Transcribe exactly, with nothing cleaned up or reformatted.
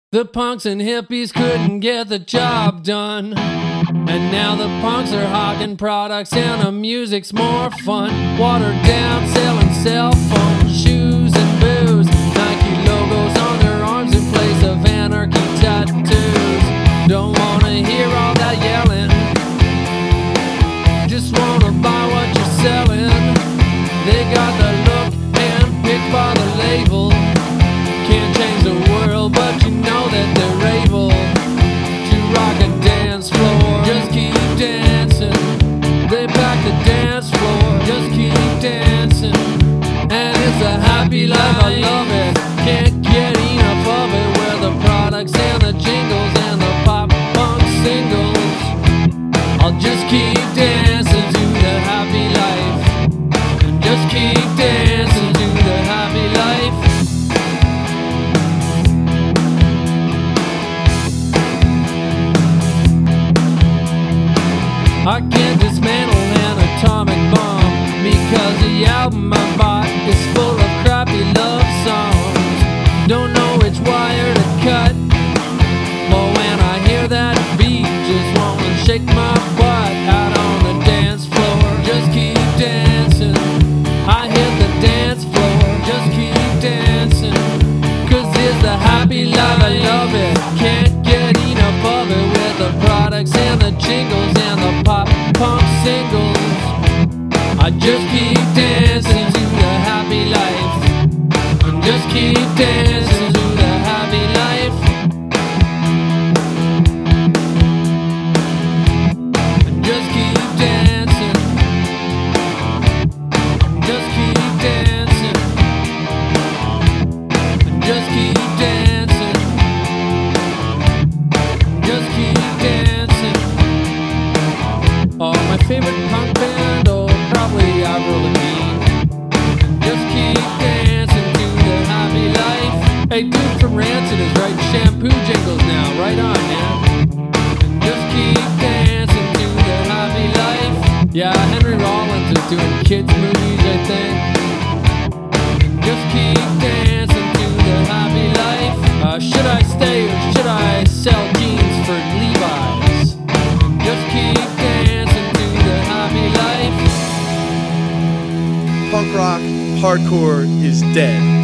The punks and hippies couldn't get the job done, and now the punks are hawking products and the music's more fun. Watered down, selling cell phones, shoes and booze, Nike logos on their arms in place of anarchy tattoos. Don't wanna hear all that yelling, just wanna buy what you're selling. They got the look handpicked by the label. Can't change the world, but you know that they're able to rock a dance floor. Just keep dancing. They pack the dance floor. Just keep dancing. And it's a happy life, I love it. Can't get enough of it. Where the products and the jingles and the pop punk singles. I'll just keep dancing to the happy life. And just keep dancing to the happy life. I can't dismantle an atomic bomb because the album I bought is full of crappy love songs. Don't know which wire to cut, but when I hear that beat, just wanna shake my butt out on the dance floor. Just keep dancing. I hit the dance floor. Just keep dancing, 'cause it's the happy life, I love it. Can't get enough of it with the products and the jingles and the pop punk singles. I just keep dancing to the happy life. And just keep dancing to the happy life. And just keep dancing. And just keep dancing. And just keep dancing. And just keep dancing. Oh, my favorite punk band, oh, probably Avril Lavigne. Just keep dancing to the happy life. Hey, dude from Rancid is writing shampoo jingles now, right on, man. And just keep dancing to the happy life. Yeah, Henry Rollins is doing kids movies, I think. And just keep dancing to the happy life. Uh, should I stay or should I sell jeans for Levi's? And just keep dancing to the happy life. Punk rock, hardcore is dead.